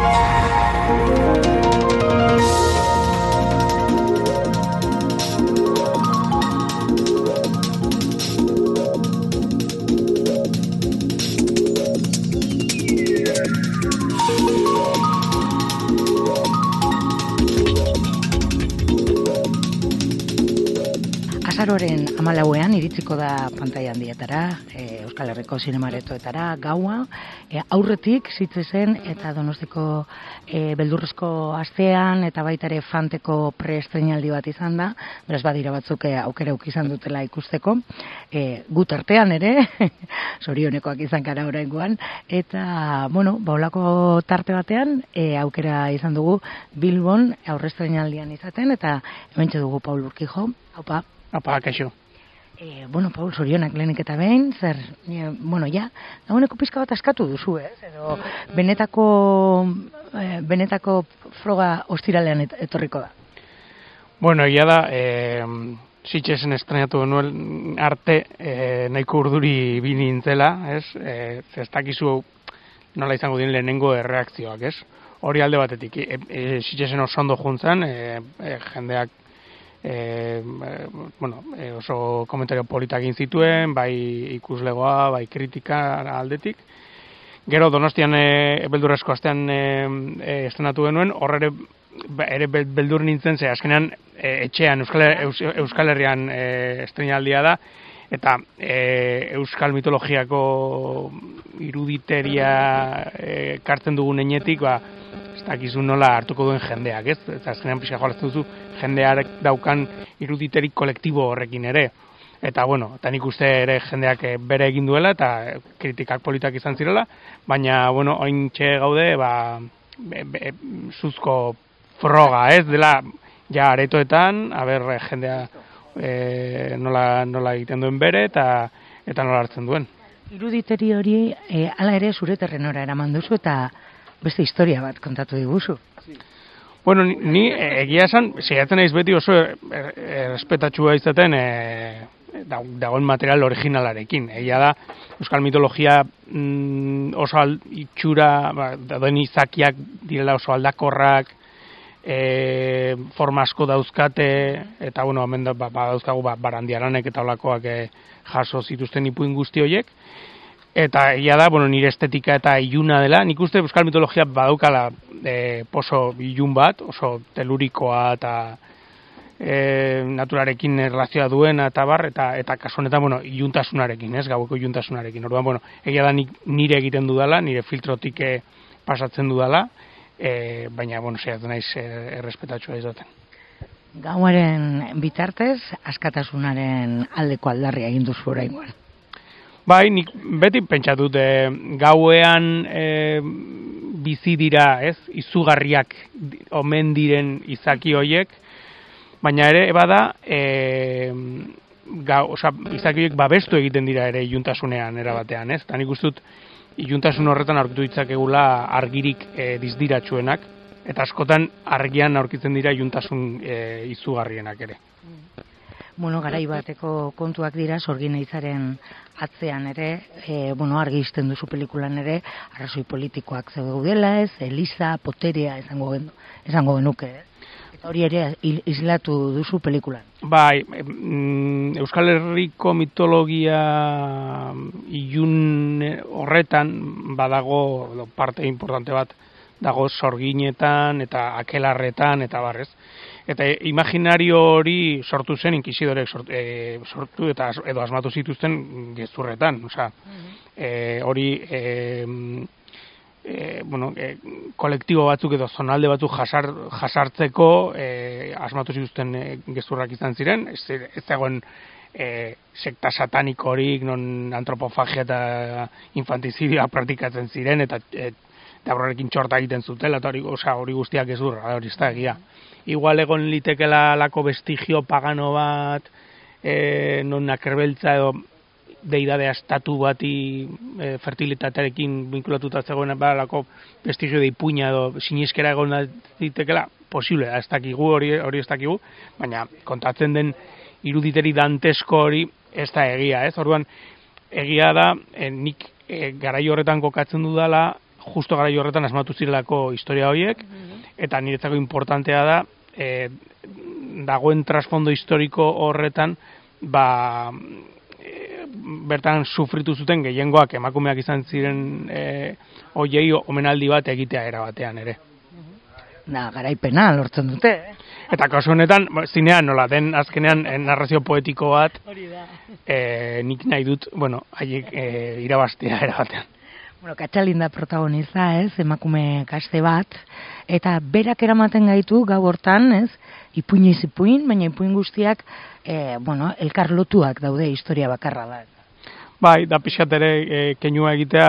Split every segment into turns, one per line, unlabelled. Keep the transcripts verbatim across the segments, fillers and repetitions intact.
Azaroren hamalauean iritsiko da pantaila handietara, e, Euskal Herriko zinemaretoetara, gaua, e, aurretik Sitgesen eta Donostiko e, beldurrezko astean eta baita ere Fanteko preestreinaldi bat izan da, beraz badira batzuk e, aukera uki izan dutela ikusteko, e, gut artean ere, zorionekoak izan gara oraingoan, eta, bueno, baulako tarte batean e, aukera izan dugu Bilbon aurrestreinaldian izaten, eta hementxe dugu Paul Urkijo, haupa.
Apa, kaixo.
E, bueno, Paul, zorionak lehenik eta behin, zer, e, bueno, ja, dagoeneko pizka bat askatu duzu, ez? Edo, benetako, e, benetako froga ostiralean et, etorriko da.
Bueno, egia da, e, Sitgesen estrenatu nuen arte, e, nahiko urduri bini nintzela, ez? E, zestakizu nola izango dien lehenengo erreakzioak, ez? Hori alde batetik, e, e, Sitgesen oso ondo juntzan, e, e, jendeak E, bueno, e, oso komentario politak egin zituen, bai ikuslegoa, bai kritika aldetik. Gero Donostian e, beldurrezko astean e, e, estrenatu genuen, hor ere, ere beldur nintzen, ze azkenean e, etxean Euskal, Eus, Euskal Herrian e, estreinaldia da, eta e, Euskal mitologiako iruditeria e, kartzen dugun enetik, ba, ez dakizu nola hartuko duen jendeak, ez? Eta azkenean pixka jolazten duzu, jendeak daukan iruditerik kolektibo horrekin ere. Eta, bueno, eta nik uste ere jendeak bere egin duela, eta kritikak politak izan zirela, baina, bueno, ointxe gaude, ba, be, be, zuzko froga, ez? Dela, ja, aretoetan, haber, jendea e, nola, nola egiten duen bere, eta, eta nola hartzen duen.
Iruditeri hori, e, ala ere zure terrenora eraman duzu, eta beste historia bat kontatu diguzu.
Bueno, ni, ni egia esan, saiatzen naiz beti oso errespetatxua izaten e, dagoen material originalarekin. Egia da, Euskal mitologia mm, oso al, itxura, ba, dauden izakiak direla oso aldakorrak, e, forma asko dauzkate, eta bueno, hemen da, ba, ba, dauzkagu ba, barandiaranek eta olakoak e, jaso zituzten ipuin guzti horiek. Eta egia da, bueno, nire estetika eta iluna dela, nik uste Euskal mitologia badaukala e, oso ilun bat, oso telurikoa eta e, naturarekin erlazioa duena eta bar, eta, eta kasu honetan, bueno, iluntasunarekin, ez, gaueko iluntasunarekin. Orduan, bueno, egia da nik nire egiten dudala, nire filtrotik pasatzen dudala, e, baina, bueno, saiatzen naiz errespetatxua izaten.
Gauaren bitartez, askatasunaren aldeko aldarria egin duzu oraingoan.
Bai, nik beti pentsatut e, gauean e, bizi dira, ez, izugarriak omen diren izaki hoiek, baina ere bada e, gau, osea, izaki hoiek babestu egiten dira ere iluntasunean erabatean, ez? Ta nik uste dut iluntasun horretan aurkitu ditzakegula argirik e, dizdiratsuenak, eta askotan argian aurkitzen dira iluntasun e, izugarrienak ere.
Bueno, garai bateko kontuak dira, Sorgin Ehizaren atzean ere, e, bueno, argi izten duzu pelikulan ere, arrazoi politikoak zeudela ez, Eliza, Poterea, esango, gen, esango genuke. Eta hori ere islatu duzu pelikulan.
Bai, Euskal Herriko mitologia ilun horretan badago parte importante bat dago Sorginetan eta Akelarretan eta barrez. Eta imaginario hori sortu zen inkisidorek sortu, e, sortu eta edo asmatu zituzten gezurretan, osea, e, hori e, e, bueno, e, kolektibo batzuk edo zonalde batzuk jasar, jasartzeko e, asmatu zituzten e, gezurrak izan ziren, ez, ez dagoen e, sekta satanikorik, non antropofagia eta infantizidioa praktikatzen ziren, eta e, eta horrekin txorta egiten zutela, eta hori, osea, hori guztiak gezurra, hori ez da egia. Igual egon litekela lako bestigio pagano bat, e, non akerbeltza edo deidade astatu bati e, fertilitatearekin vinkulatuta zegoen lako bestigio de ipuina edo sinieskera egon litekela, posible, ez dakigu, hori, hori ez dakigu, baina kontatzen den iruditeri dantesko hori ez da egia, ez? Orduan, egia da, e, nik e, garai horretan kokatzen dudala, justo gara horretan asmatu zirelako historia horiek, eta niretzako importantea da, e, dagoen trasfondo historiko horretan, ba, e, bertan sufritu zuten gehiengoak emakumeak izan ziren e, oiei omenaldi bat egitea erabatean ere.
Da, garaipena lortzen dute, eh?
Eta kasu honetan, zinean nola den azkenean narrazio poetiko bat, e, nik nahi dut, bueno, haiek e, irabaztea erabatean.
Bueno, Katxalin da protagonista, ez, emakume gazte bat, eta berak eramaten gaitu gau hortan, ez, ipuiniz ipuin, baina ipuin guztiak, e, bueno, elkar lotuak daude historia bakarra da.
Bai, da pixat ere e, keinua egitea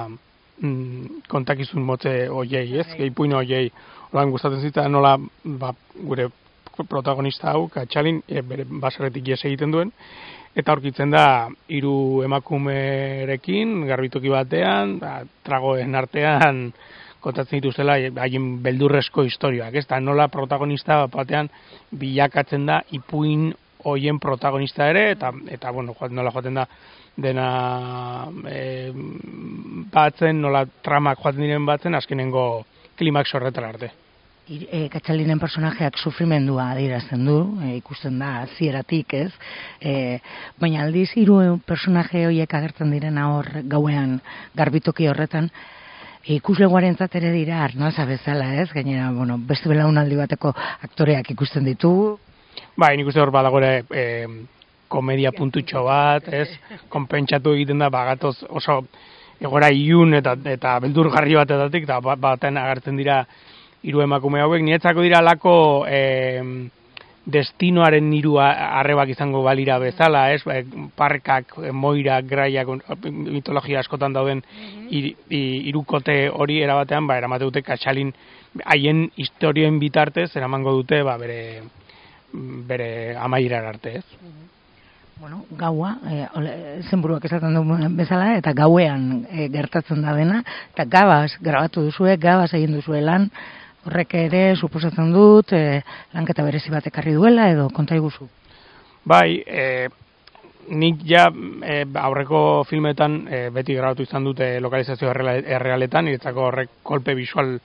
mm, kontakizun motze oiei, ez, bai. Ipuin oiei. Oran gustatzen zita nola ba, gure protagonista hau, Katxalin, e, bere baserretik ies egiten duen, eta aurkitzen da hiru emakumerekin, garbitoki batean, ba, tragoen artean kontatzen dituztela haien beldurrezko historiak, ez? Ta nola protagonista batean bilakatzen da ipuin hoien protagonista ere, eta, eta bueno, nola joaten da dena e, batzen, nola tramak joaten diren batzen, azkenengo klimax horretara arte.
E, Katxalinen personajeak sufrimendua adierazten du, e, ikusten da hasieratik, ez? E, baina aldiz hiru personaje horiek agertzen direna hor gauean garbitoki horretan, e, ikusleguarentzat ere dira arnaza bezala, ez? Gainera, bueno, beste belaunaldi bateko aktoreak ikusten ditugu.
Bai, nik uste hor badago ere e, komedia puntutxo bat, ez? Konpentsatu egiten da bagatoz oso egora ilun eta eta beldurgarri batetatik, eta baten agertzen dira hiru emakume hauek, niretzako dira lako e, destinoaren hiru arrebak izango balira bezala, ez? Parkak, moirak, graiak, mitologia askotan dauden hirukote hori erabatean, ba, eramate dute Katxalin haien historioen bitartez eramango dute ba, bere, bere amaierar arte, ez?
Bueno, gaua, e, zenburuak esaten du bezala, eta gauean e, gertatzen da dena, eta gabaz grabatu duzue, gabaz egin duzue lan, horrek ere suposatzen dut, e, lanketa berezi bat ekarri duela, edo konta iguzu?
Bai, e, nik ja e, aurreko filmetan e, beti grabatu izan dute lokalizazio errealetan, niretzako horrek kolpe visual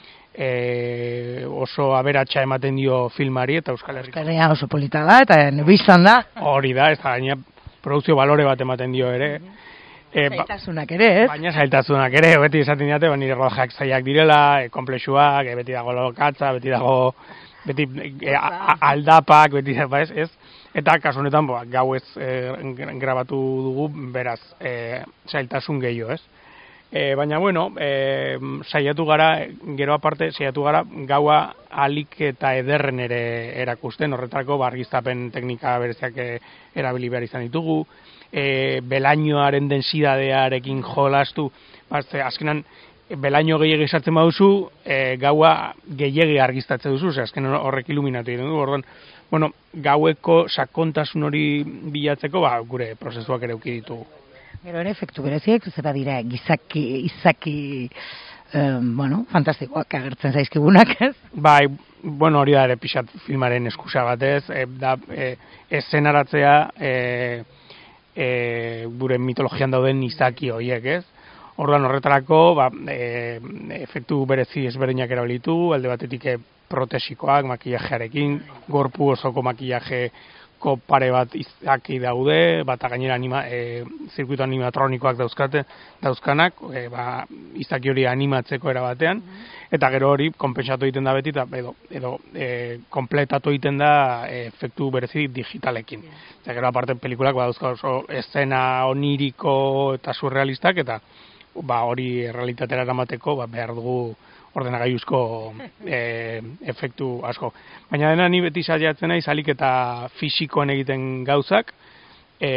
E, oso aberatsa ematen dio filmari eta Euskal Herriko.
Euskal Herria oso polita da eta nebizan da.
Hori da, ez da, gaina produkzio balore bat ematen dio ere.
E, zailtasunak ere, ez?
Baina zailtasunak ere, beti esaten diate, nire rodajak zaiak direla, e, komplexuak, e, beti dago lokatza, beti dago beti e, a, aldapak, beti ba, ez, ez? Eta kasu honetan, ba, gau ez e, grabatu dugu, beraz, e, zailtasun gehiago, ez? E, baina, bueno, e, saiatu gara, gero aparte, saiatu gara gaua alik eta ederren ere erakusten, horretarako argiztapen teknika bereziak erabili behar izan ditugu, e, belainoaren densidadearekin jolastu, bazte, azkenan, belaino gehiagi sartzen baduzu, e, gaua gehiagi argiztatzen duzu, ze azkenan horrek iluminatu egiten du, orduan, bueno, gaueko sakontasun hori bilatzeko, ba, gure prozesuak ere eduki ditugu.
Gero ere, efektu bereziek, zera dira gizaki, izaki, um, bueno, fantastikoak agertzen zaizkigunak, ez?
Bai, bueno, hori da ere pixat filmaren eskusa batez, e, da, e, eszenaratzea e, e, gure mitologian dauden izaki horiek, ez? Orduan horretarako, ba, e, efektu berezi ezberdinak erabilitu, alde batetik e, protesikoak, makillajearekin, gorpu osoko makillaje ko pare bat izaki daude, bata gainera anima, e, zirkuito animatronikoak dauzkate, dauzkanak, e, ba, izaki hori animatzeko erabatean, eta gero hori konpentsatu egiten da beti, eta edo, edo e, kompletatu egiten da e, efektu berezi digitalekin. Eta gero aparte pelikulak badauzka oso eszena oniriko eta surrealistak, eta ba, hori errealitatera eramateko ba, behar dugu ordenagailuzko e, efektu asko. Baina dena ni beti saiatzen naiz alik eta fisikoan egiten gauzak, e,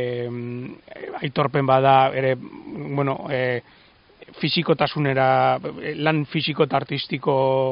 aitorpen bada ere, bueno, e, fisikotasunera, lan fisiko eta artistiko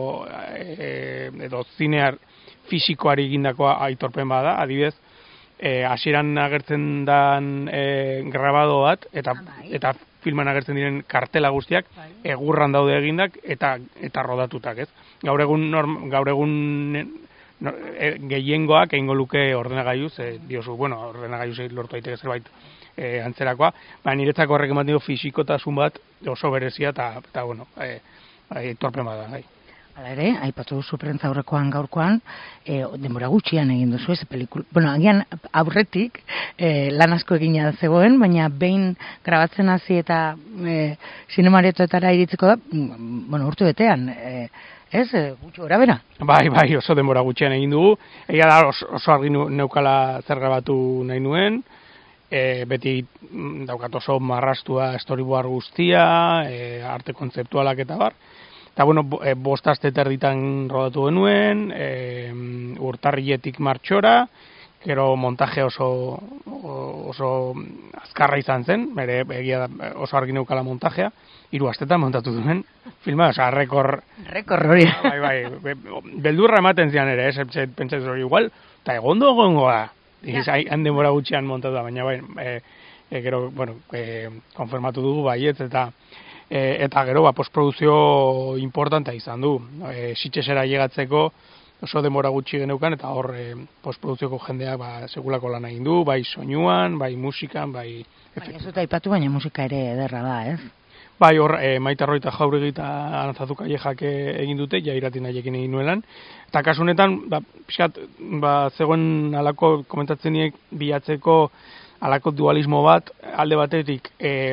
e, edo zinear fisikoari egindakoa aitorpen bada, adibidez, e, hasieran agertzen dan e, grabado bat, eta, eta filman agertzen diren kartela guztiak egurran daude egindak eta eta rodatutak, ez? Gaur egun norm, gaur egun no, e, gehiengoak egingo luke ordenagailuz, e, diozu, bueno, ordenagailuz lortu daiteke zerbait e, antzerakoa, baina niretzako horrek ematen du fisikotasun bat oso berezia eta, eta bueno, e, e, torpen bada, bai.
Hala ere, aipatu duzu prentza aurrekoan gaurkoan, e, denbora gutxian egin duzu ez pelikula. Bueno, agian aurretik e, lan asko egina zegoen, baina behin grabatzen hasi eta e, zinemaretoetara iritsiko da, bueno, urte betean, e, ez, e, gutxi gora bera?
Bai, bai, oso denbora gutxian egin dugu. Egia da oso, oso argi neukala zer grabatu nahi nuen, e, beti daukat oso marrastua storyboard guztia, e, arte kontzeptualak eta bar. Eta, bueno, e, bost aste terditan rodatu genuen, e, urtarrietik martxora, gero montaje oso, oso azkarra izan zen, bere egia da oso argi neukala montajea, hiru astetan montatu duen filma, oza, rekor...
Rekor hori.
Bai, bai, beldurra ematen zian ere, ez, pentsatuz hori igual, eta egondo egongo da, han denbora gutxian montatu da, baina bai, e, e, gero, bueno, e, konfirmatu dugu baietz, eta... E, eta gero, ba, postproduzio importantea izan du. E, Sitxesera llegatzeko oso denbora gutxi geneukan, eta hor e, postproduzioko jendeak ba, segulako lan egin du, bai soinuan, bai musikan, bai...
Baina ez dut aipatu, baina musika ere ederra da, ez?
Bai, hor, e, Maite Arroita Jauregi eta Arantzazu Kallejak egin dute, ja iratin nahiekin egin nuelan. Eta kasunetan, ba, pixkat, ba, zegoen alako komentatzen niek bilatzeko alako dualismo bat, alde batetik e,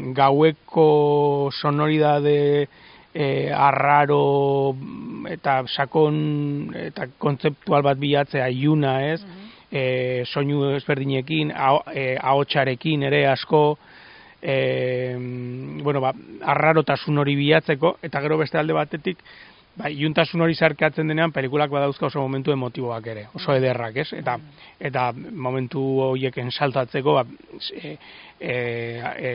gaueko sonoridade e, arraro eta sakon eta kontzeptual bat bilatzea iluna, ez? Mm-hmm. E, soinu ezberdinekin, ahotsarekin ere asko, e, bueno, ba, arrarotasun hori bilatzeko, eta gero beste alde batetik, ba, iluntasun hori zarkatzen denean, pelikulak badauzka oso momentu emotiboak ere, oso ederrak, ez? Eta, eta momentu horieken saltatzeko, ba, e, e, e,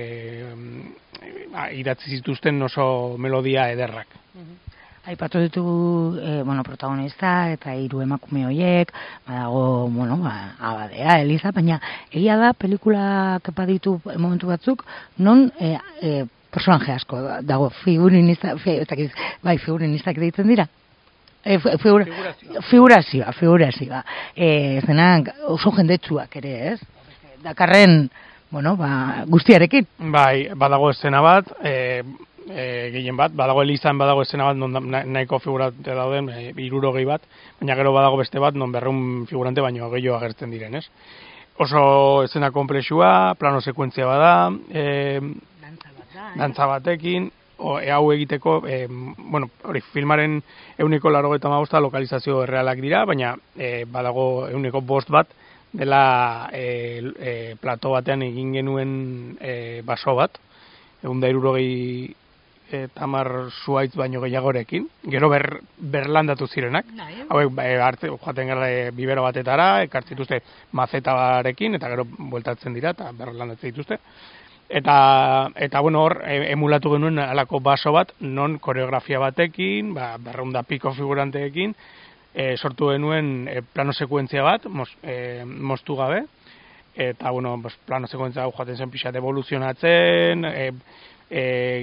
e, idatzi zituzten oso melodia ederrak.
Aipatu ditugu, e, bueno, protagonista eta hiru emakume horiek, badago, bueno, ba, Abadea, Eliza, baina egia da pelikulak baditu momentu batzuk, non e, e, personaje asko dago, figurinista, fi, bai, figurinistak deitzen dira. E, figura, figurazioa, figurazioa. E, zenak oso jendetsuak ere, ez? Dakarren, bueno, ba, guztiarekin.
Bai, badago eszena bat, e, e, gehien bat, badago Elizan badago eszena bat, non nahiko figurante dauden, e, hirurogei bat, baina gero badago beste bat, non berrehun figurante baino gehiago agertzen diren, ez? Oso eszena konplexua, plano sekuentzia bada, e, dantza batekin, o, e, hau egiteko, e, bueno, hori filmaren euneko laurogeita hamabosta lokalizazio errealak dira, baina e, badago euneko bost bat dela e, e, plato batean egin genuen e, baso bat, egun da hirurogei e, tamar zuaitz baino gehiagorekin, gero ber, berlandatu zirenak, hauek e, arte, joaten gara e, bibero batetara, ekartzituzte mazetabarekin, eta gero bueltatzen dira, eta berlandatzen dituzte. Eta, eta bueno, hor, emulatu genuen alako baso bat, non koreografia batekin, ba, berreunda piko figuranteekin, e, sortu genuen e, plano sekuentzia bat, mos, e, moztu gabe, eta, bueno, bos, plano sekuentzia hau joaten zen pixat evoluzionatzen, e, e,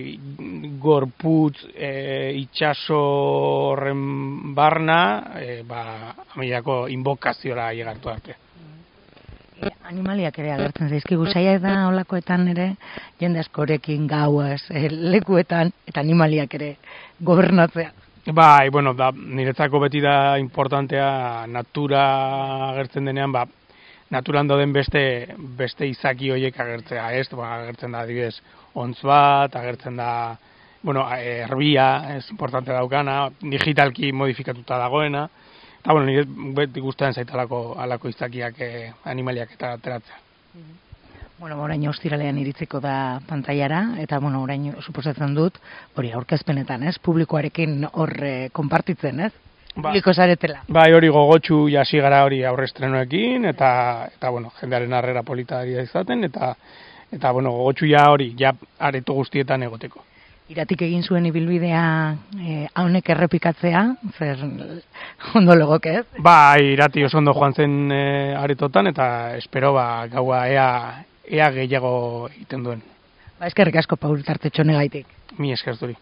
gorputz, e, itxaso horren barna, e, ba, amilako inbokazioa llegartu arte.
E, animaliak ere agertzen zaizkigu, saia da olakoetan ere, jende askorekin gauaz, e, lekuetan, eta animaliak ere gobernatzea.
Bai, bueno, da, niretzako beti da importantea natura agertzen denean, ba, naturan dauden beste, beste izaki horiek agertzea, ez? Ba, agertzen da, adibidez, ontz bat, agertzen da, bueno, erbia, ez importante daukana, digitalki modifikatuta dagoena, eta, bueno, nire beti guztean zaitalako alako izakiak eh, animaliak eta ateratzea.
Bueno, orain ostiralean iritzeko da pantailara, eta, bueno, orain suposatzen dut, hori aurkezpenetan, ez? Publikoarekin hor eh, konpartitzen, ez? Ba, publiko zaretela.
Bai, hori gogotsu jasi gara hori aurrestrenoekin, eta, eta bueno, jendearen harrera polita izaten, eta, eta bueno, gogotsu ja hori, ja areto guztietan egoteko.
Iratik egin zuen ibilbidea eh, haunek errepikatzea, zer ondo legoke, ez?
Ba, Irati oso ondo joan zen e, aretotan, eta espero ba, gaua ea, ea gehiago egiten duen.
Ba, eskerrik asko Paul Tartetxone gaitik.
Mi esker zuri.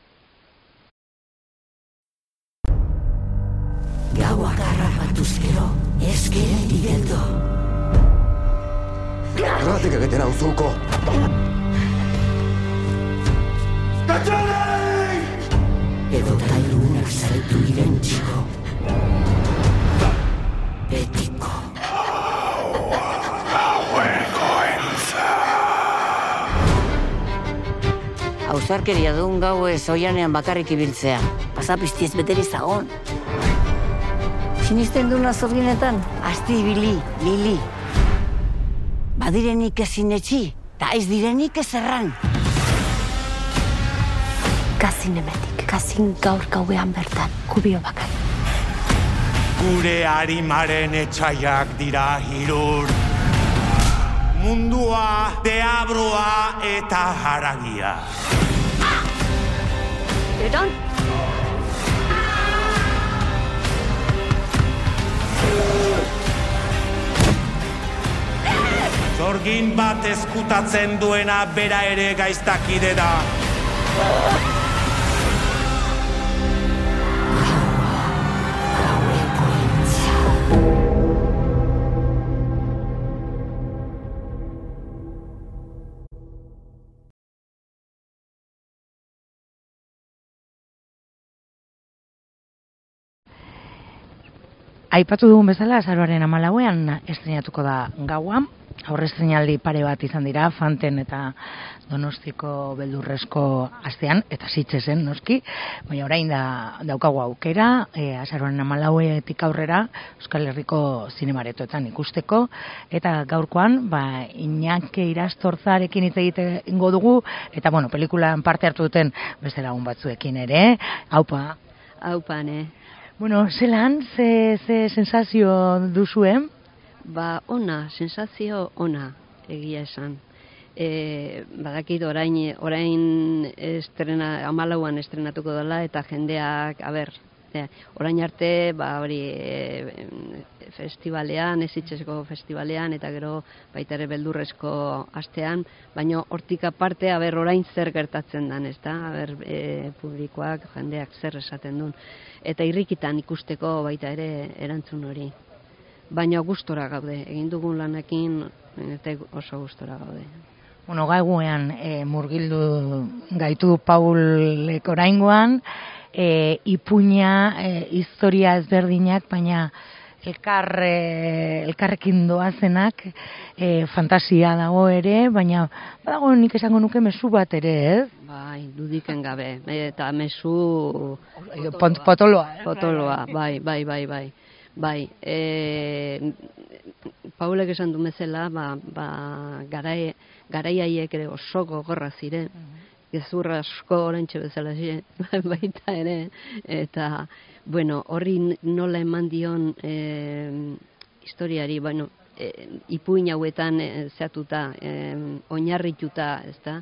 Gaua garrapatuz gero, ezkera irigeldo. Erratik egiten hau zuko. Gatxalei! Edo tailunak zaitu irentziko. Betiko. Haueko entza. Hausarkeria duen gau ez oianean bakarrik ibiltzea. Pasapiztiez beteri zagon. Sinisten duna zorginetan, asti ibili, lili. Badirenik ezin etxi, eta ez direnik ez erran. Gazin emetik, gazin gaur gauean bertan, kubio bakar.
Gure harimaren etxaiak dira hirur. Mundua, deabroa eta haragia.
Eran?
Zorgin bat eskutatzen duena bera ere gaiztakide da.
Aipatu dugun bezala, azaroaren hamalauean estreinatuko da gaua. Aurre estreinaldi pare bat izan dira, Fanten eta Donostiko beldurrezko astean, eta Sitgesen noski, baina orain da daukagu aukera, e, azaroaren hamalauetik aurrera Euskal Herriko zinemaretoetan ikusteko, eta gaurkoan, ba, Iñaki Irastorzarekin hitz egingo dugu, eta bueno, pelikulan parte hartu duten beste lagun batzuekin ere. Aupa.
Aupa, ne.
Bueno, zelan, ze, ze sensazio duzuen?
Ba, ona, sensazio ona, egia esan. E, badakit orain, orain estrena, hamalauan estrenatuko dela, eta jendeak, a ber, e, orain arte, ba, hori, e, festivalean, Sitgeseko festivalean, eta gero baita ere beldurrezko astean, baina hortik aparte, a ber, orain zer gertatzen dan, ez da? A ber, e, publikoak, jendeak zer esaten duen. Eta irrikitan ikusteko baita ere erantzun hori. Baina gustora gaude, egin dugun lanakin eta oso gustora gaude.
Bueno, gauean e, murgildu gaitu Paulek oraingoan, e, ipuina, e, historia ezberdinak, baina elkar, e, elkarrekin doazenak, e, fantasia dago ere, baina badago nik esango nuke mezu bat ere, ez?
Bai, dudiken gabe, eta mezu
Pont, potoloa. Eh?
Potoloa, bai, bai, bai, bai. Bai, e, Paulek esan du bezala, ba, ba, garai, garaiaiek ere oso gogorra ziren, gezur asko orantxe bezala ziren, baita ere, eta, bueno, horri nola eman dion e, historiari, bueno, e, ipuin hauetan e, zeatuta, e, oinarrituta, ez da,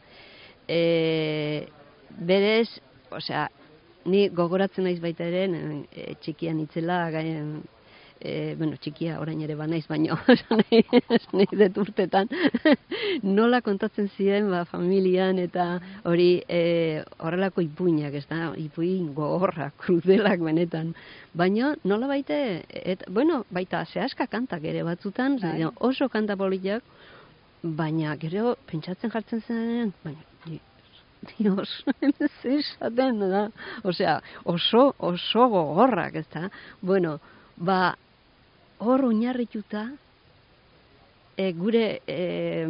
e, berez, osea, ni gogoratzen naiz baita ere, e, txikian itzela, gaien, E, bueno, txikia orain ere banaiz, baina nahi dut urtetan nola kontatzen ziren ba, familian eta hori e, horrelako ipuinak, ez da, ipuin gogorrak, krudelak benetan, baina nola baite, et, bueno, baita zehaska kantak ere batzutan, zera, oso kanta politak, baina gero pentsatzen jartzen zen, baina Dios, ez esaten da, osea, oso, oso gogorrak, ez da, bueno, ba, hor oinarrituta, e, gure e,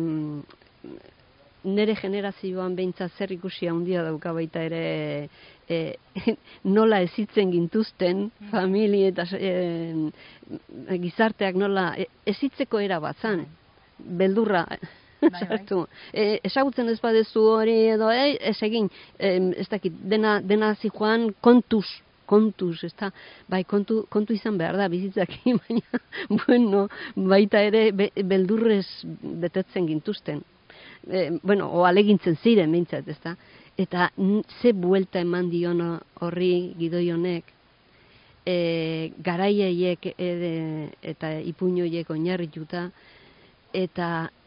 nere generazioan behintzat zer ikusi handia dauka baita ere e, nola ezitzen gintuzten familie eta e, gizarteak nola e, ezitzeko era bat zan, beldurra sartu. E, ezagutzen ez badezu hori edo e, ez egin, e, ez dakit, dena, dena zijoan kontuz, kontuz, ez da, bai, kontu, kontu izan behar da bizitzaki, baina, bueno, baita ere be, beldurrez betetzen gintuzten. E, bueno, o alegintzen ziren, behintzat, ez da. Eta ze buelta eman dion horri gidoi honek, e, garaiaiek e, eta ipuñoiek oinarrituta, eta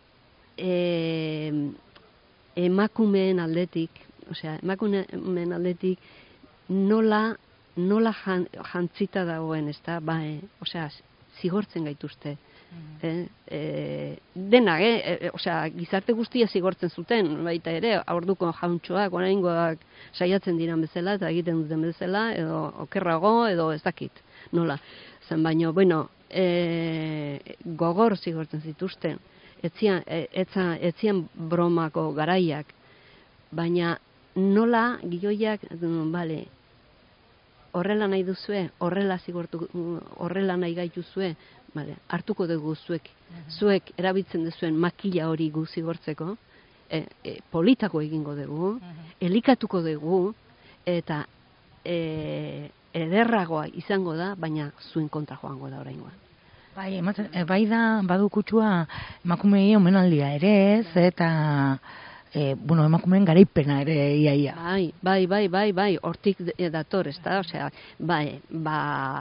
e, emakumeen aldetik, osea, emakumeen aldetik, nola nola jan, jantzita dagoen, ez da, bai, osea, zigortzen gaituzte, Eh, eh, denak, eh, eh, osea, gizarte guztia zigortzen zuten, baita ere, aurduko jauntxoak, oraingoak saiatzen diran bezala, eta egiten duten bezala, edo okerrago, edo ez dakit, nola. Zen baino, bueno, eh, gogor zigortzen zituzten, etzian, etza, etzien bromako garaiak, baina nola gioiak, bale, horrela nahi duzue, horrela zigortu, horrela nahi gaituzue, Vale, hartuko dugu zuek, zuek erabiltzen duzuen makila hori gu zigortzeko, e, e, politako egingo dugu, elikatuko dugu, eta e, ederragoa izango da, baina zuen kontra joango da oraingoa.
Bai, ematen, e, bai da, badu kutsua emakumei omenaldia ere ez, eta e, bueno, emakumeen garaipena ere iaia.
Bai, bai, bai, bai, bai, hortik dator, ez da, osea, bai, ba...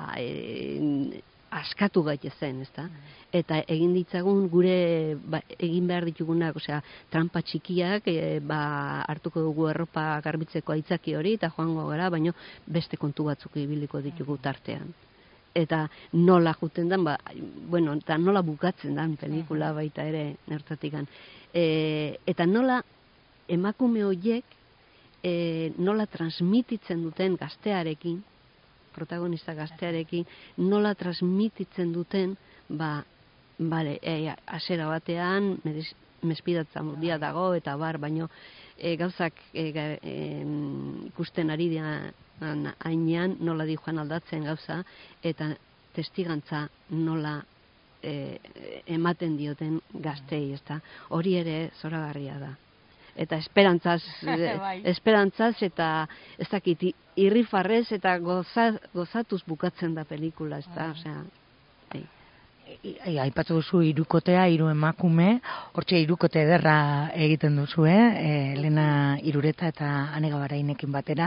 E, askatu gaitezen, ezta? Eta egin ditzagun gure ba, egin behar ditugunak, osea, trampa txikiak, e, ba, hartuko dugu erropa garbitzeko aitzaki hori, eta joango gara, baino beste kontu batzuk ibiliko ditugu tartean. Eta nola juten dan, ba, bueno, eta nola bukatzen dan pelikula baita ere nertatikan. E, eta nola emakume horiek e, nola transmititzen duten gaztearekin, protagonista gaztearekin, nola transmititzen duten, ba, bale, e, asera batean, mespidatza mundia dago, eta bar, baino, e, gauzak e, e, ikusten ari dian hainean, nola di joan aldatzen gauza, eta testigantza nola e, ematen dioten gaztei, ezta? Hori ere zoragarria da. Eta esperantzaz, esperantzaz eta ez dakit, irrifarrez eta goza, gozatuz bukatzen da pelikula, ez da, osea, bai.
Aipatu duzu hirukotea, hiru emakume, hortxe hirukote ederra egiten duzu, eh? Elena Irureta eta Ane Gabarainekin batera.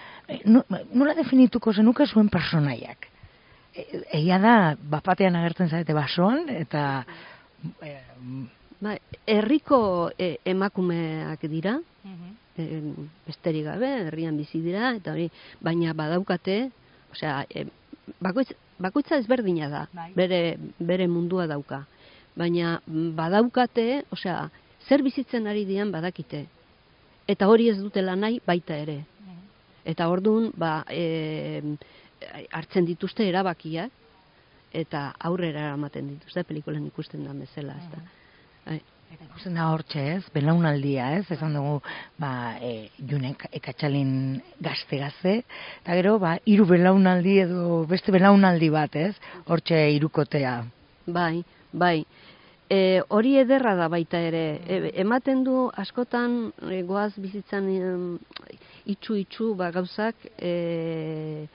Nola definituko zenuke zuen personaiak? Egia da, bapatean agertzen zarete basoan, eta... E,
Ba, herriko e, emakumeak dira, e, besterik gabe, herrian bizi dira, eta hori, baina badaukate, osea, e, bakoitz, bakoitza ezberdina da, bere, bere mundua dauka. Baina badaukate, osea, zer bizitzen ari dian badakite. Eta hori ez dutela nahi baita ere. Eta orduan, ba, e, hartzen dituzte erabakiak, eta aurrera eramaten dituzte, pelikulan ikusten da bezala, ez da.
Eta ikusten da hortxe ez, belaunaldia ez, esan dugu, ba, e, Junek ekatxalin gazte-gazte, eta gero, ba, hiru belaunaldi edo beste belaunaldi bat ez, hortxe hirukotea.
Bai, bai, e, hori ederra da baita ere, e, ematen du askotan e, goaz bizitzan e, itxu-itxu ba, gauzak, e,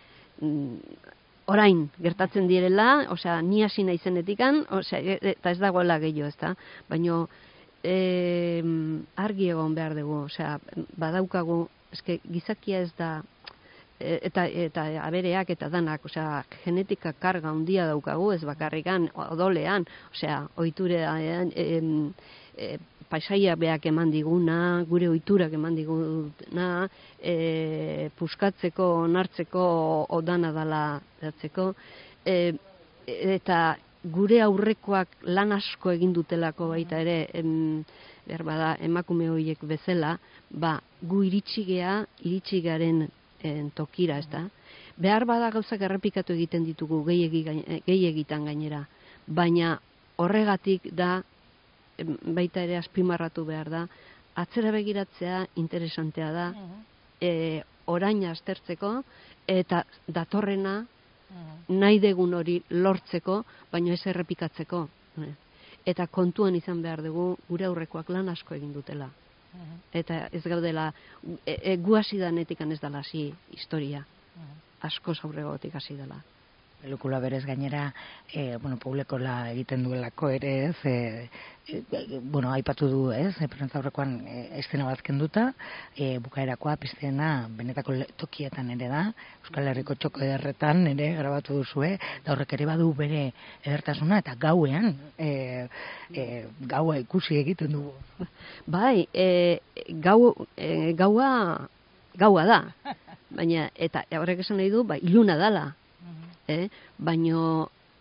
orain gertatzen direla, osea, ni hasi naizenetikan, osea, eta ez dagoela gehiago, ezta? Baino e, argi egon behar dugu, osea, badaukagu, eske gizakia ez da e, eta eta abereak eta danak, osea, genetika karga handia daukagu, ez bakarrikan odolean, osea, ohiturean e, e, paisaia beak eman diguna, gure ohiturak eman diguna, e, puskatzeko, onartzeko, odana dala datzeko, e, eta gure aurrekoak lan asko egin dutelako baita ere, em, behar bada, emakume horiek bezala, ba, gu iritsi gea, iritsi garen en, tokira, ez da? Behar bada gauzak errepikatu egiten ditugu, gehiagitan gainera, baina horregatik da, baita ere azpimarratu behar da, atzera begiratzea interesantea da, e, oraina aztertzeko, eta datorrena nahi degun hori lortzeko, baina ez errepikatzeko. Eta kontuan izan behar dugu, gure aurrekoak lan asko egin dutela. Eta ez gaudela, e, e, gu hasi danetik ez dela hasi historia, asko aurregotik hasi dela.
Pelikula berez gainera, e, bueno, publikola egiten duelako ere, ez, e, e, bueno, aipatu du, ez, e, prentza aurrekoan e, estena bat kenduta, e, bukaerakoa piztena benetako tokietan ere da, Euskal Herriko txoko ederretan ere grabatu duzue, eta horrek ere badu bere edertasuna, eta gauean, e, e, gaua ikusi egiten dugu.
Bai, e, gau, e, gaua, gaua da, baina, eta horrek esan nahi du, ba, iluna dala. Eh? Baino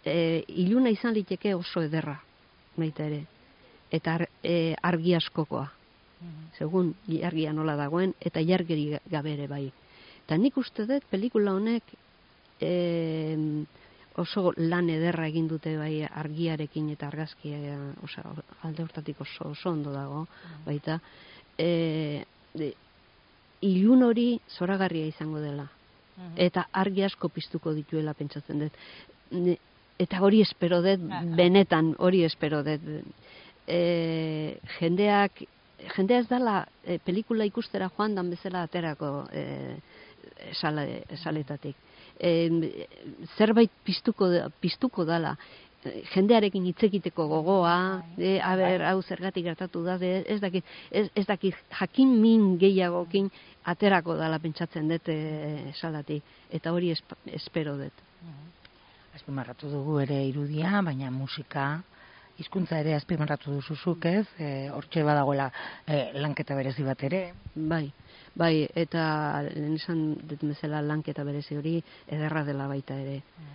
e, iluna izan liteke oso ederra, baita ere, eta ar, e, argi askokoa, segun jargia nola dagoen, eta jargeri gabe ere bai. Eta nik uste dut, pelikula honek e, oso lan ederra egin dute bai argiarekin eta argazkia, osa, alde hortatik oso, oso ondo dago, baita, e, de, ilun hori zoragarria izango dela. Eta argi asko piztuko dituela pentsatzen dut. Eta hori espero dut, benetan hori espero dut. E, jendeak, jendea ez dela e, pelikula ikustera joan dan bezala aterako e, sale, saletatik. E, zerbait piztuko, piztuko dala. Jendearekin hitz egiteko gogoa, e, aber, hau zergatik gertatu da, de, ez dakit, ez, ez dakit jakin min gehiagokin aterako dala pentsatzen dut e, salatik, eta hori esp, espero dut.
Azpimarratu dugu ere irudia, baina musika, hizkuntza ere azpimarratu duzuzuk, ez? E, hortxe badagoela e, lanketa berezi bat ere.
Bai, bai, eta lehen esan dut bezala lanketa berezi hori ederra dela baita ere.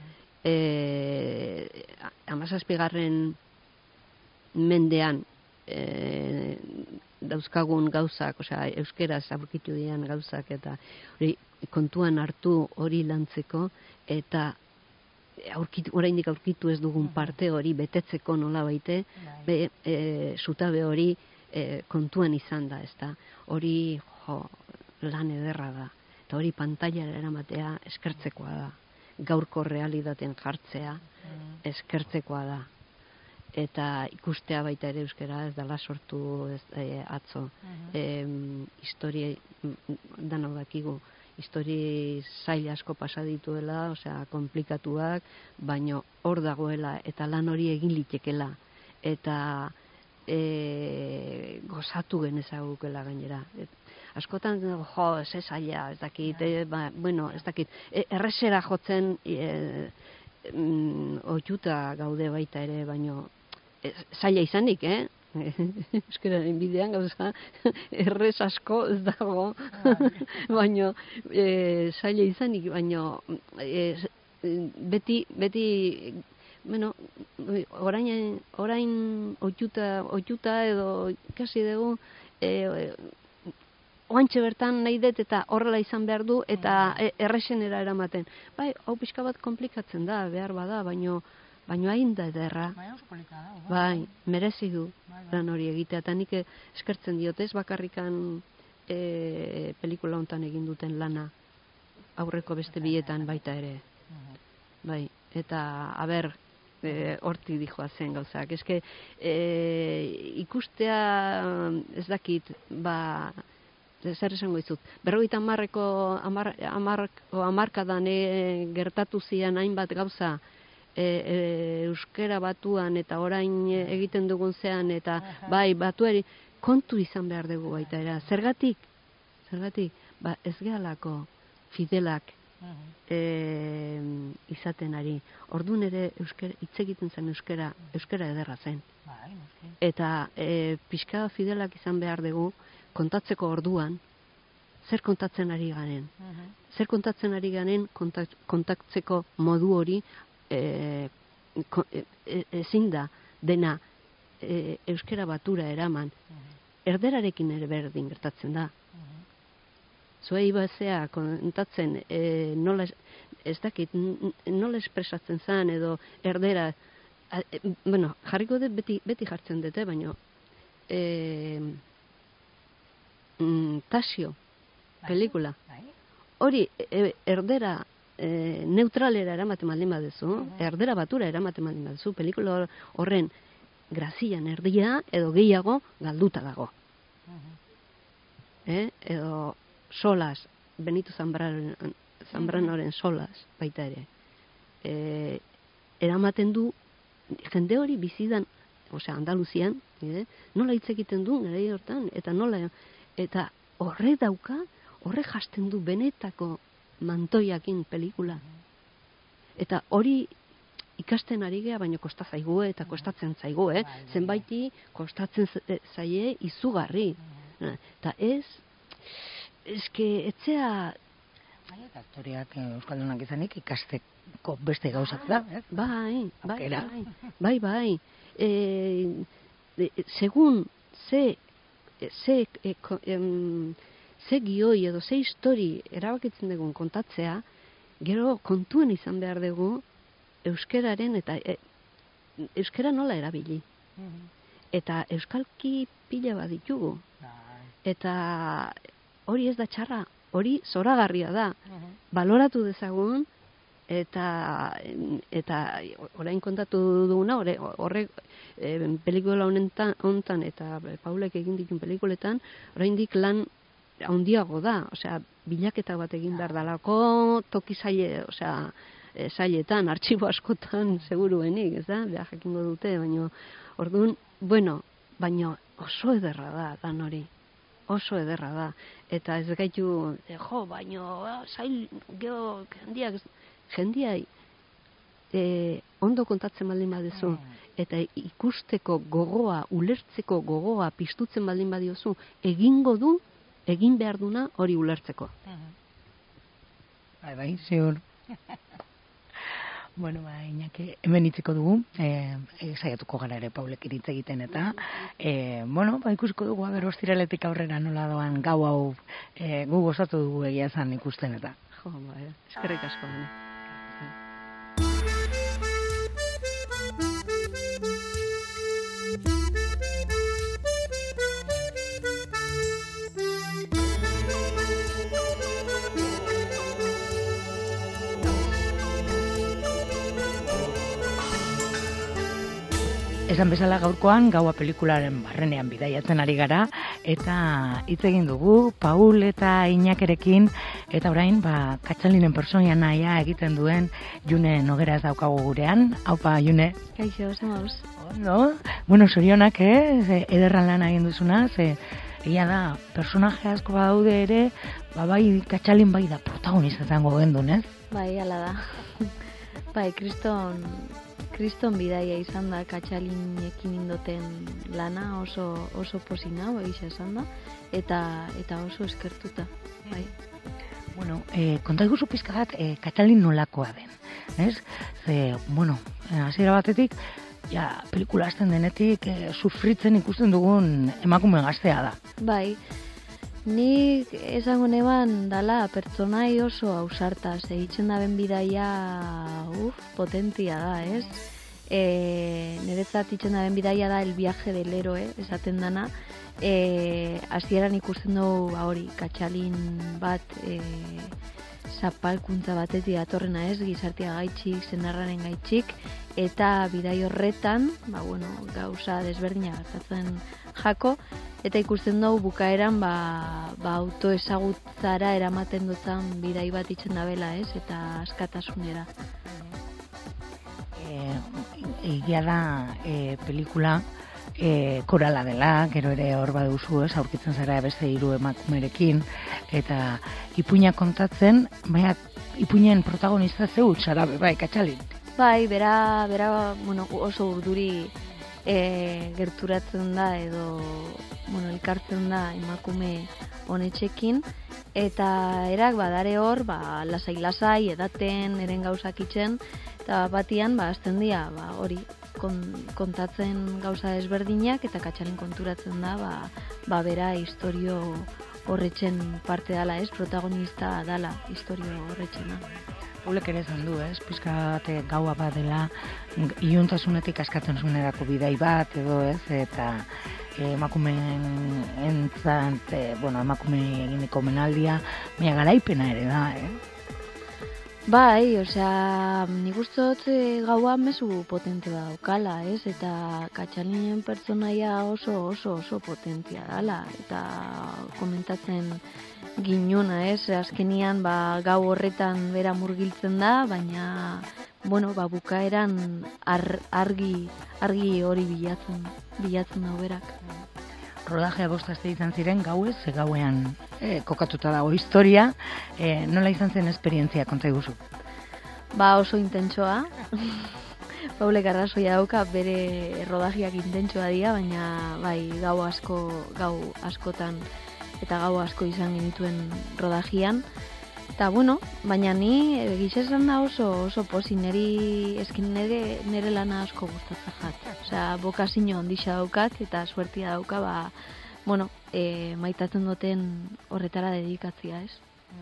E, amazazpigarren mendean e, dauzkagun gauzak, osea, euskeraz aurkitu dian gauzak, eta hori kontuan hartu hori lantzeko, eta aurkitu, oraindik aurkitu ez dugun parte hori betetzeko nola baite, be, e, zutabe hori e, kontuan izan da, ezta? Hori jo, lan ederra da, eta hori pantailara eramatea eskertzekoa da. Gaurko realitatean jartzea eskertzekoa da, eta ikustea baita ere euskera ez dela sortu ez, e, atzo e, historia dano dakigu histori zail asko pasa dituela, osea komplikatuak, baino hor dagoela eta lan hori egin litekela eta e, gozatu genezagukela gainera. Et, askotan, jo, ez zaila, ez dakit, e, ba, bueno, ez dakit, e, errezera jotzen e, mm, oituta gaude baita ere, baino e, zaila izanik, eh? Euskararen bidean gauza errez asko ez dago, baino e, zaila izanik, baino e, beti, beti, bueno, orain, orain oituta, oituta edo kasi dugu, e, oantxe bertan nahi dut eta horrela izan behar du eta erresenera eramaten. Bai, hau pixka bat komplikatzen da, behar bada, baino, baino hain da ederra. Bai, merezi du lan hori egitea. Eta nik eskertzen diot, ez bakarrikan e, pelikula hontan egin duten lana, aurreko beste bietan baita ere. Bai, eta, aber, e, hortik dijoa zen gauzak. Eske, e, ikustea ez dakit, ba, zer esango izut, berrogeita hamarreko hamar, hamarko hamarkadan e, gertatu zian hainbat gauza e, e, euskera batuan eta orain egiten dugun zean eta bai batuari kontu izan behar dugu baita era. Zergatik? Zergatik? Ba, ez gehalako fidelak e, izaten ari. Orduan ere euskera, hitz egiten zen euskera, euskera ederra zen. Eta e, pixka fidelak izan behar dugu kontatzeko orduan, zer kontatzen ari garen. Uh-huh. Zer kontatzen ari garen kontak, kontatzeko modu hori e, ko, e, e, ezin da dena e, euskera batura eraman. Uh-huh. Erderarekin ere berdin gertatzen da. Uh-huh. Zuei bazea kontatzen e, nola, ez dakit, nola espresatzen zen edo erdera, a, e, bueno, jarriko dut beti, beti jartzen dute, baina e, Mm, Tasio, pelikula. Hori, e, erdera e, neutralera eramaten baldin badezu, uh-huh. erdera batura eramaten baldin badezu, pelikula horren grazian erdia edo gehiago galduta dago. Uh-huh. Eh? Edo solas, Benito Zambranoren, Zambranoren solas, baita ere. E, eramaten du, jende hori bizidan, osea, Andaluzian, eh? nola hitz egiten du, garai hortan, eta nola... Eta horre dauka, horre jasten du benetako mantoiakin pelikula. Eta hori ikasten ari gea, baina kosta zaigu eta kostatzen zaigu, eh? Zenbaiti kostatzen zaie izugarri. Eta ez, eske etzea
Eta aktoreak euskaldunak izanik ikasteko beste gauzak da, ez?
Bai, bai,
Aukera.
bai, bai, bai. E, de, segun ze, ze, e, ko, em, ze gioi edo ze histori erabakitzen dugun kontatzea, gero kontuen izan behar dugu euskeraren eta e, euskera nola erabili. Eta euskalki pila bat ditugu. Eta hori ez da txarra, hori zoragarria da. Baloratu dezagun, eta eta orain kontatu duguna, horre, horre e, pelikula honetan, honetan eta Paulek egin ditun pelikuletan, oraindik lan handiago da, osea, bilaketa bat egin behar dalako, toki zaile, osea, e, zailetan, artxibo askotan seguruenik, ez da, beha jakingo dute, baina, orduan, bueno, baina oso ederra da, dan hori, oso ederra da, eta ez gaitu, e, jo, baina, zail, geho, jendiak, jendiai, e, ondo kontatzen baldin badezu, eta ikusteko gogoa, ulertzeko gogoa piztutzen baldin badiozu, egingo du, egin behar duna hori ulertzeko.
Bai, bai, ziur. Bueno, ba, Iñaki, hemen itziko dugu, e, e, saiatuko gara ere Paulek hitz egiten eta, e, bueno, ba, ikusiko dugu, aber ostiraletik aurrera nola doan gau hau e, gu gozatu dugu egia esan ikusten eta.
Jo, ba, eskerrik asko bene.
Esan bezala gaurkoan gaua pelikularen barrenean bidaiatzen ari gara eta hitz egin dugu Paul eta Iñakerekin eta orain ba Katxalinen pertsonaia naia egiten duen June Nogueraz daukagu gurean. Aupa June.
Kaixo, zemauz.
Ondo. Bueno, sorionak, eh, ze ederran lan egin duzuna, ze egia da personaje asko badaude ere, ba bai Katxalin bai da protagonista izango gendun, ez?
Bai, hala da. Bai, kriston kriston bidaia izan da Katxalinekin indoten lana oso oso posina, egisa esan da, eta eta oso eskertuta, bai.
Bueno, eh, kontaiguzu pizka bat eh, Katxalin nolakoa den, ez? Ze, bueno, hasiera batetik, ja, pelikula hasten denetik eh, sufritzen ikusten dugun emakume gaztea da.
Bai, nik esango neban dala pertsonai oso ausarta, segitzen daben bidaia, uf, potentia da, ez? E, niretzat itzen daben bidaia da el viaje del héroe, esaten dana, e, hasieran ikusten dugu ba hori, Katxalin bat e, zapalkuntza batetik datorrena ez, gizartea gaitxik, senarraren gaitxik, eta bidai horretan, ba bueno, gauza desberdina gertatzen jako, eta ikusten dugu bukaeran ba, ba autoezagutzara eramaten dutan bidai bat itzen dabela ez, eta askatasunera.
Egia da e, pelikula e, korala dela, gero ere hor baduzu ez, aurkitzen zara beste hiru emakumerekin, eta ipuina kontatzen, baina ipuinen protagonista zeu zara, bai, Katxalin.
Bai, bera, bera bueno, oso urduri e, gerturatzen da, edo bueno, elkartzen da emakume honetxekin, eta erak badare hor, ba, lasai-lasai, edaten, eren gauzak itzen, eta batian, ba, azten dira, ba, hori, kon, kontatzen gauza ezberdinak, eta Katxalin konturatzen da, ba, ba bera historio horretzen parte dala, ez, protagonista dala historio horretzena.
Paulek ere esan du, ez, pizka bat gaua bat dela, iluntasunetik askatzen zunerako bidai bat, edo ez, eta emakumeen entzat, e, bueno, emakume eginiko menaldia, baina garaipena ere da, eh?
Bai, osea, nik ustot e, gaua mezu potente daukala, ez? Eta Katxalinen pertsonaia oso oso oso potentia dala, eta komentatzen ginuna, ez? Azkenian ba, gau horretan bera murgiltzen da, baina bueno, ba, bukaeran ar, argi argi hori bilatzen, bilatzen da berak.
Rodajea bost aste izan ziren gauez, ze gauean e, kokatuta dago historia, e, nola izan zen esperientzia konta iguzu?
Ba oso intentsoa, Paulek arrazoia dauka bere rodajiak intentsoa dira, baina bai gau asko, gau askotan eta gau asko izan genituen rodajian, Eta, bueno, baina ni egiz esan da oso, oso posi, niri eskin nire, nire lana asko gustatzen jat. Osea, bokazio ondisa daukat eta suertia dauka, ba, bueno, e, maitatzen duten horretara dedikatzia, ez?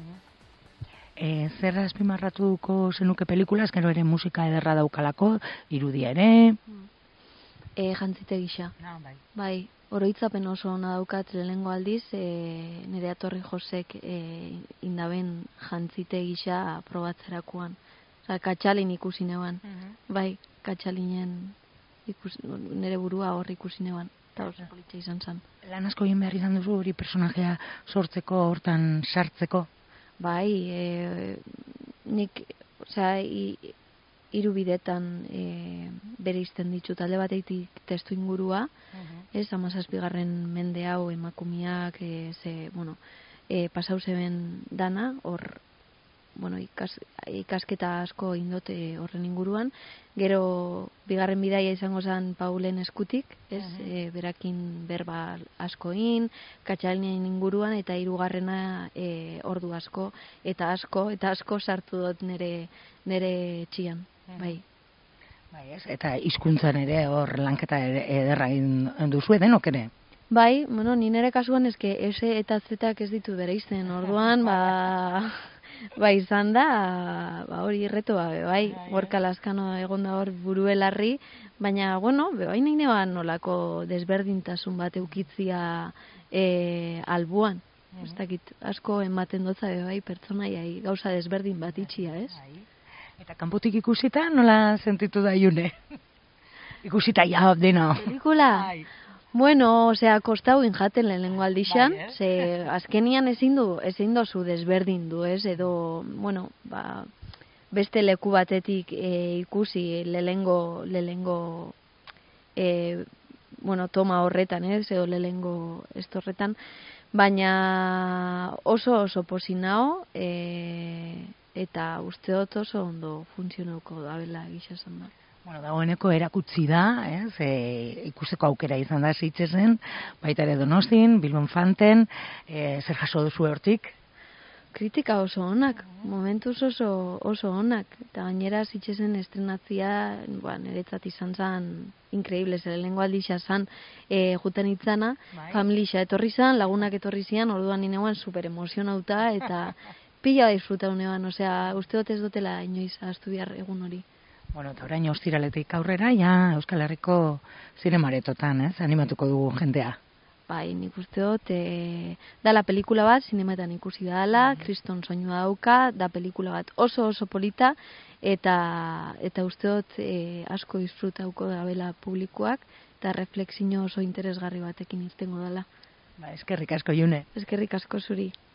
E, zer azpimarratuko zenuke pelikula, gero ere musika ederra daukalako, irudia ere?
E, jantzite gisa.
Ah, bai.
Bai, oroitzapen oso ona daukat lehenengo aldiz, e, nire atorri Josek e, indaben jantzite gisa probatzerakoan. Osa, katxalin ikusi neban. Bai, katxalinen ikusi, nire burua hor ikusi neban. Eta oso politxe izan zen.
Lan asko egin behar izan duzu hori personajea sortzeko, hortan sartzeko?
Bai, e, nik, osea, hiru bidetan e, bere izten ditut, alde batetik testu ingurua, ez, hamazazpigarren mende hau emakumiak, e, ze, bueno, e, pasau zeben dana, hor, bueno, ikas, ikasketa asko indote horren inguruan, gero bigarren bidaia izango zen Paulen eskutik, ez, e, berakin berba askoin, katxalinen inguruan, eta hirugarrena e, ordu asko, eta asko, eta asko sartu dut nire, nire txian. Bai.
Bai, ez? Eta hizkuntzan ere hor lanketa ederra egin duzu denok ere.
Bai, bueno, ni nere kasuan eske S eta Z ez ditu bereizten. Orduan, ba ba izan da, ba hori irretoa, bai, Gorka Lazkano egon da hor buruelarri, baina bueno, bai nahi neban nolako desberdintasun bat eukitzia e, albuan. Ez dakit, asko ematen dotza bai pertsonaiai gauza desberdin bat itxia, ez?
Eta kanpotik ikusita nola sentitu da June? Ikusita ja dena.
Pelikula? Bueno, osea, kostau injaten lehenengo aldixan, bai, ze azkenian ezin du, ezin dozu desberdin du, ez? Edo, bueno, ba, beste leku batetik e, ikusi lehengo, lehengo e, bueno, toma horretan, ez? Edo lehengo ez horretan, baina oso oso posinao, e, eta uste dut oso ondo funtzionauko dabela gisa esan da.
Bueno, dagoeneko erakutsi da, ez, e, ikusteko aukera izan da Sitgesen, baita ere Donostin, Bilbon Fanten, e, zer jaso duzu hortik?
Kritika oso onak, momentuz oso, oso onak, eta gainera Sitgesen estrenatzia, ba, niretzat izan zen, increíble, zer lehengo aldixea zen, e, juten itzana, familia etorri zen, lagunak etorri zian, orduan ineguan super emozionauta, eta pila disfruta unean, osea, uste dut ez dutela inoiz ahaztu behar egun hori.
Bueno, eta orain ostiraletik aurrera, ja, Euskal Herriko zinemaretotan, ez, animatuko dugu jendea.
Bai, nik uste dut, e, dala pelikula bat, zinemaetan ikusi dala, kriston soinua dauka, da pelikula bat oso oso polita, eta eta uste dut e, asko disfrutauko dabela publikoak, eta reflexio oso interesgarri batekin iztengo dala.
Ba, eskerrik asko, June.
Eskerrik asko zuri.